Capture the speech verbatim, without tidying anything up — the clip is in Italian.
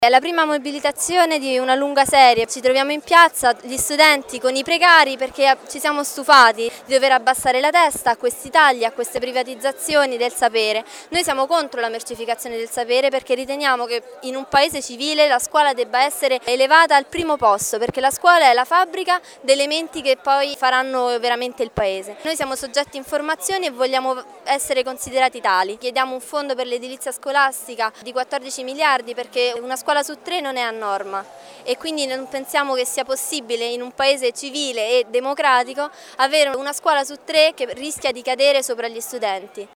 È la prima mobilitazione di una lunga serie, ci troviamo in piazza gli studenti con i precari perché ci siamo stufati di dover abbassare la testa a questi tagli, a queste privatizzazioni del sapere. Noi siamo contro la mercificazione del sapere perché riteniamo che in un paese civile la scuola debba essere elevata al primo posto, perché la scuola è la fabbrica di elementi che poi faranno veramente il paese. Noi siamo soggetti in formazione e vogliamo essere considerati tali. Chiediamo un fondo per l'edilizia scolastica di quattordici miliardi perché una scuola su tre non è a norma e quindi non pensiamo che sia possibile in un paese civile e democratico avere una scuola su tre che rischia di cadere sopra gli studenti.